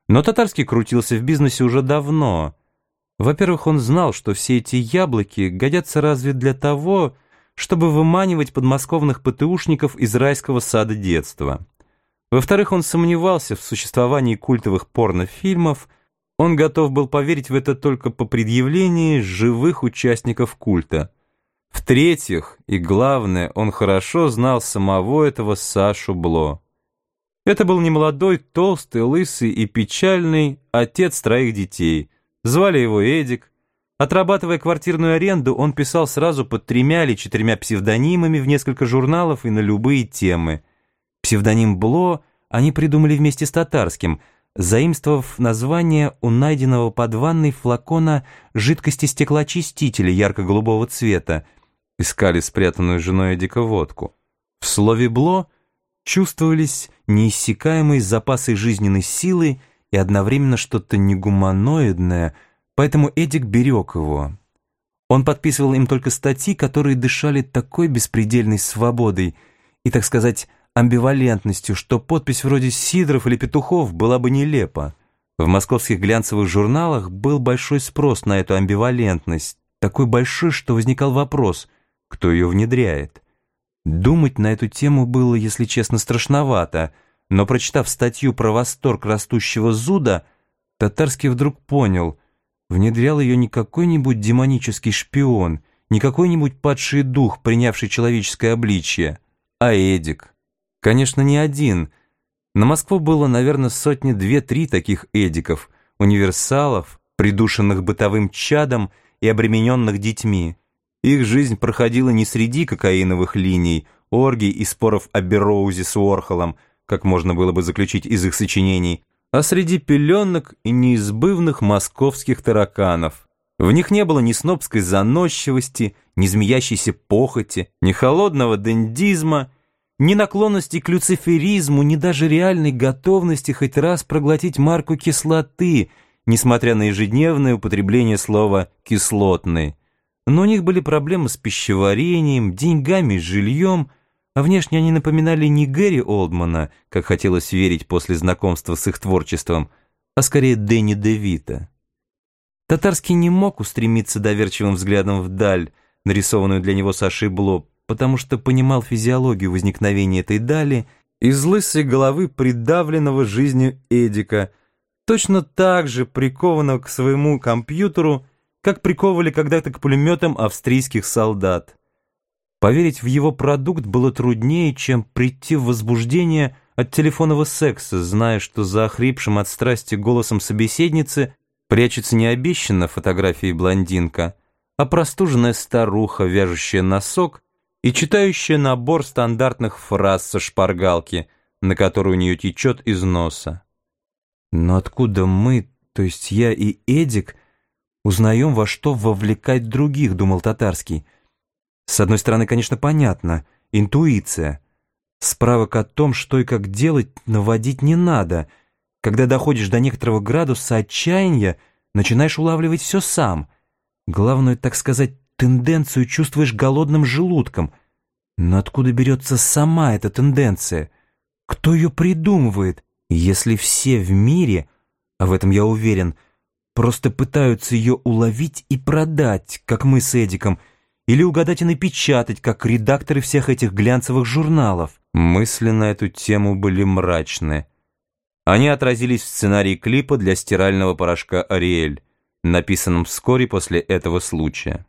Но Татарский крутился в бизнесе уже давно. Во-первых, он знал, что все эти яблоки годятся разве для того, чтобы выманивать подмосковных ПТУшников из райского сада детства. Во-вторых, он сомневался в существовании культовых порнофильмов. Он готов был поверить в это только по предъявлении живых участников культа. В-третьих, и главное, он хорошо знал самого этого Сашу Бло. Это был немолодой, толстый, лысый и печальный отец 3 детей. Звали его Эдик. Отрабатывая квартирную аренду, он писал сразу под 3 или 4 псевдонимами в несколько журналов и на любые темы. Псевдоним Бло они придумали вместе с Татарским, заимствовав название у найденного под ванной флакона жидкости стеклоочистителя ярко-голубого цвета. Искали спрятанную женой Эдика водку. В слове «Бло» чувствовались неиссякаемые запасы жизненной силы и одновременно что-то негуманоидное, поэтому Эдик берег его. Он подписывал им только статьи, которые дышали такой беспредельной свободой и, так сказать, амбивалентностью, что подпись вроде «Сидоров» или «Петухов» была бы нелепа. В московских глянцевых журналах был большой спрос на эту амбивалентность, такой большой, что возникал вопрос, кто ее внедряет. Думать на эту тему было, если честно, страшновато, но, прочитав статью про восторг растущего зуда, Татарский вдруг понял, внедрял ее не какой-нибудь демонический шпион, не какой-нибудь падший дух, принявший человеческое обличье, а Эдик. Конечно, не один. На Москву было, наверное, 2-3 таких Эдиков, универсалов, придушенных бытовым чадом и обремененных детьми. Их жизнь проходила не среди кокаиновых линий, оргий и споров о Берроузе с Уорхолом, как можно было бы заключить из их сочинений, а среди пеленок и неизбывных московских тараканов. В них не было ни снобской заносчивости, ни змеящейся похоти, ни холодного дендизма, ни наклонности к люциферизму, ни даже реальной готовности хоть раз проглотить марку кислоты, несмотря на ежедневное употребление слова «кислотный». Но у них были проблемы с пищеварением, деньгами, жильем, а внешне они напоминали не Гэри Олдмана, как хотелось верить после знакомства с их творчеством, а скорее Дэнни де Вито. Татарский не мог устремиться доверчивым взглядом вдаль, нарисованную для него Сашей Бло, потому что понимал физиологию возникновения этой дали из лысой головы придавленного жизнью Эдика, точно так же прикованного к своему компьютеру, как приковывали когда-то к пулеметам австрийских солдат. Поверить в его продукт было труднее, чем прийти в возбуждение от телефонного секса, зная, что за охрипшим от страсти голосом собеседницы прячется не обещанная фотография блондинка, а простуженная старуха, вяжущая носок и читающая набор стандартных фраз со шпаргалки, на которую у нее течет из носа. Но откуда мы, то есть я и Эдик, узнаем, во что вовлекать других, думал Татарский. С одной стороны, конечно, понятно, интуиция. Справок о том, что и как делать, наводить не надо. Когда доходишь до некоторого градуса отчаяния, начинаешь улавливать все сам. Главную, так сказать, тенденцию чувствуешь голодным желудком. Но откуда берется сама эта тенденция? Кто ее придумывает? Если все в мире, а в этом я уверен, просто пытаются ее уловить и продать, как мы с Эдиком, или угадать и напечатать, как редакторы всех этих глянцевых журналов. Мысли на эту тему были мрачны. Они отразились в сценарии клипа для стирального порошка «Ариэль», написанном вскоре после этого случая.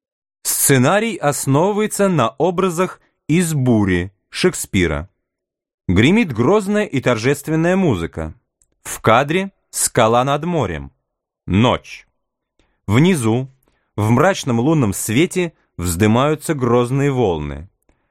Сценарий основывается на образах из «Бури» Шекспира. Гремит грозная и торжественная музыка. В кадре скала над морем. Ночь. Внизу, в мрачном лунном свете, вздымаются грозные волны.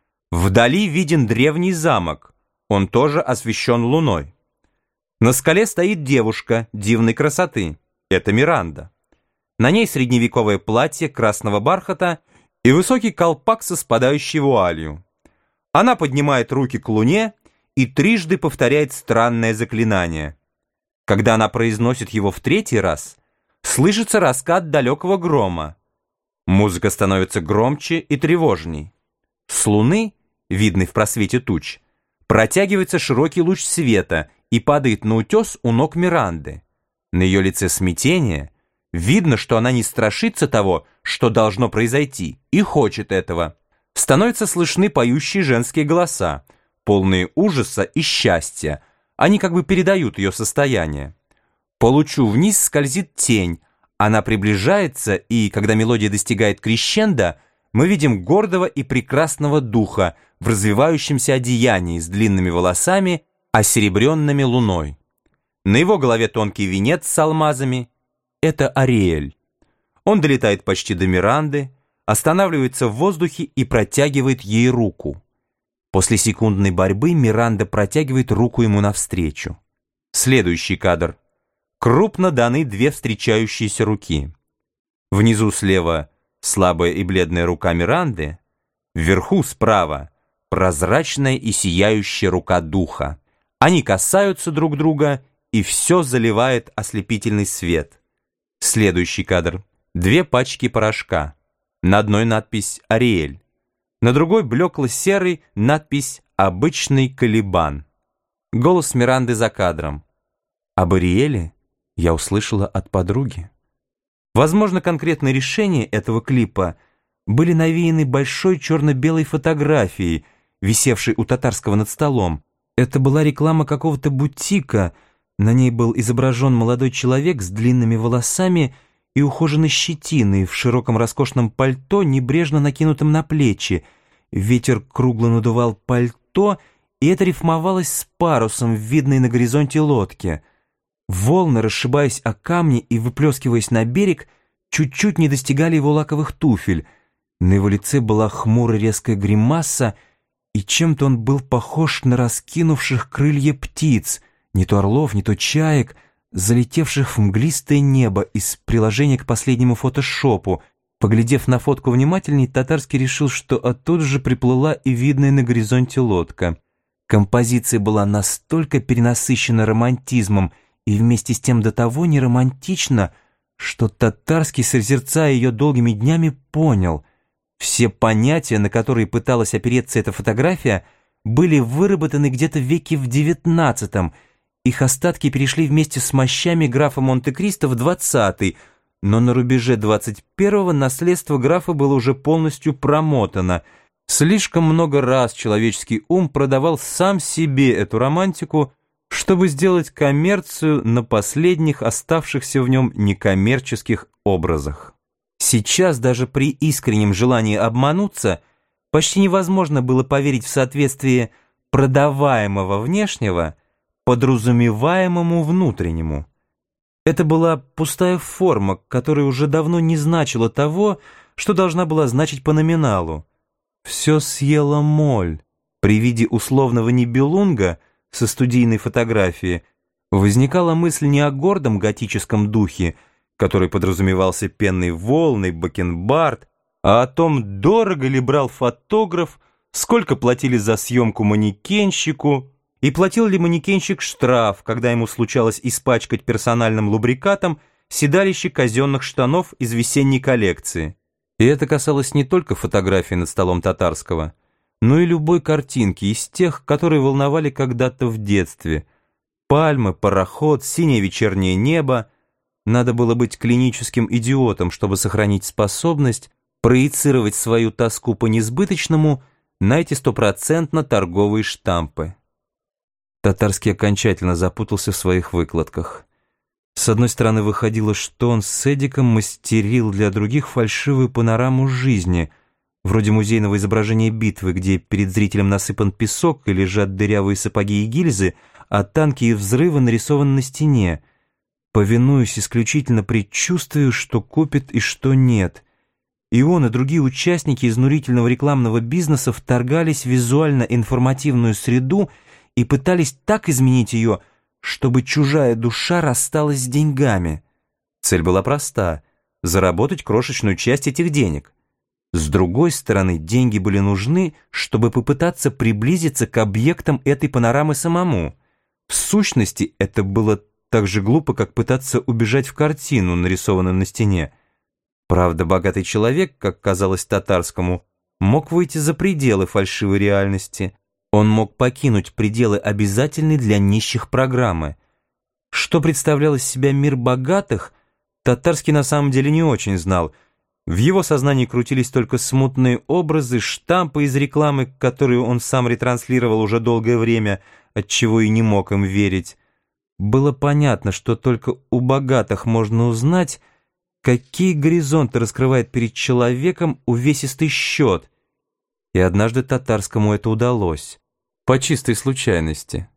Вдали виден древний замок, он тоже освещен луной. На скале стоит девушка дивной красоты, это Миранда. На ней средневековое платье красного бархата и высокий колпак со спадающей вуалью. Она поднимает руки к луне и трижды повторяет странное заклинание. Когда она произносит его в 3-й раз, слышится раскат далекого грома. Музыка становится громче и тревожней. С луны, видный в просвете туч, протягивается широкий луч света и падает на утес у ног Миранды. На ее лице смятение. Видно, что она не страшится того, что должно произойти, и хочет этого. Становятся слышны поющие женские голоса, полные ужаса и счастья. Они как бы передают ее состояние. По лучу вниз скользит тень. Она приближается, и, когда мелодия достигает крещендо, мы видим гордого и прекрасного духа в развивающемся одеянии с длинными волосами, осеребренными луной. На его голове тонкий венец с алмазами. Это Ариэль. Он долетает почти до Миранды, останавливается в воздухе и протягивает ей руку. После секундной борьбы Миранда протягивает руку ему навстречу. Следующий кадр. Крупно даны две встречающиеся руки. Внизу слева слабая и бледная рука Миранды, вверху справа прозрачная и сияющая рука духа. Они касаются друг друга, и все заливает ослепительный свет. Следующий кадр. Две пачки порошка. На одной надпись «Ариэль», на другой блекло-серый надпись «Обычный колебан». Голос Миранды за кадром. Об Ариэле я услышала от подруги. Возможно, конкретные решения этого клипа были навеяны большой черно-белой фотографией, висевшей у Татарского над столом. Это была реклама какого-то бутика. На ней был изображен молодой человек с длинными волосами и ухоженной щетиной в широком роскошном пальто, небрежно накинутом на плечи. Ветер кругло надувал пальто, и это рифмовалось с парусом в видной на горизонте лодке. Волны, расшибаясь о камни и выплескиваясь на берег, чуть-чуть не достигали его лаковых туфель. На его лице была хмурая резкая гримаса, и чем-то он был похож на раскинувших крылья птиц, не то орлов, не то чаек, залетевших в мглистое небо из приложения к последнему фотошопу. Поглядев на фотку внимательней, Татарский решил, что оттуда же приплыла и видная на горизонте лодка. Композиция была настолько перенасыщена романтизмом и вместе с тем до того неромантична, что Татарский, созерцая ее долгими днями, понял: все понятия, на которые пыталась опереться эта фотография, были выработаны где-то в веке в XIX. Их остатки перешли вместе с мощами графа Монте-Кристо в XX, но на рубеже XXI наследство графа было уже полностью промотано. Слишком много раз человеческий ум продавал сам себе эту романтику, чтобы сделать коммерцию на последних оставшихся в нем некоммерческих образах. Сейчас даже при искреннем желании обмануться почти невозможно было поверить в соответствие продаваемого внешнего подразумеваемому внутреннему. Это была пустая форма, которая уже давно не значила того, что должна была значить по номиналу. Все съела моль. При виде условного нибелунга со студийной фотографии возникала мысль не о гордом готическом духе, который подразумевался пенной волной, бакенбард, а о том, дорого ли брал фотограф, сколько платили за съемку манекенщику, и платил ли манекенщик штраф, когда ему случалось испачкать персональным лубрикатом седалище казенных штанов из весенней коллекции. И это касалось не только фотографий над столом Татарского, но и любой картинки из тех, которые волновали когда-то в детстве. Пальмы, пароход, синее вечернее небо. Надо было быть клиническим идиотом, чтобы сохранить способность проецировать свою тоску по несбыточному на эти стопроцентно торговые штампы. Татарский окончательно запутался в своих выкладках. С одной стороны, выходило, что он с Эдиком мастерил для других фальшивую панораму жизни, вроде музейного изображения битвы, где перед зрителем насыпан песок и лежат дырявые сапоги и гильзы, а танки и взрывы нарисованы на стене, повинуясь исключительно предчувствию, что купит и что нет. И он, и другие участники изнурительного рекламного бизнеса вторгались в визуально-информативную среду и пытались так изменить ее, чтобы чужая душа рассталась с деньгами. Цель была проста — заработать крошечную часть этих денег. С другой стороны, деньги были нужны, чтобы попытаться приблизиться к объектам этой панорамы самому. В сущности, это было так же глупо, как пытаться убежать в картину, нарисованную на стене. Правда, богатый человек, как казалось Татарскому, мог выйти за пределы фальшивой реальности. Он мог покинуть пределы обязательной для нищих программы. Что представлял из себя мир богатых, Татарский на самом деле не очень знал. В его сознании крутились только смутные образы, штампы из рекламы, которую он сам ретранслировал уже долгое время, отчего и не мог им верить. Было понятно, что только у богатых можно узнать, какие горизонты раскрывает перед человеком увесистый счет. И однажды Татарскому это удалось. По чистой случайности.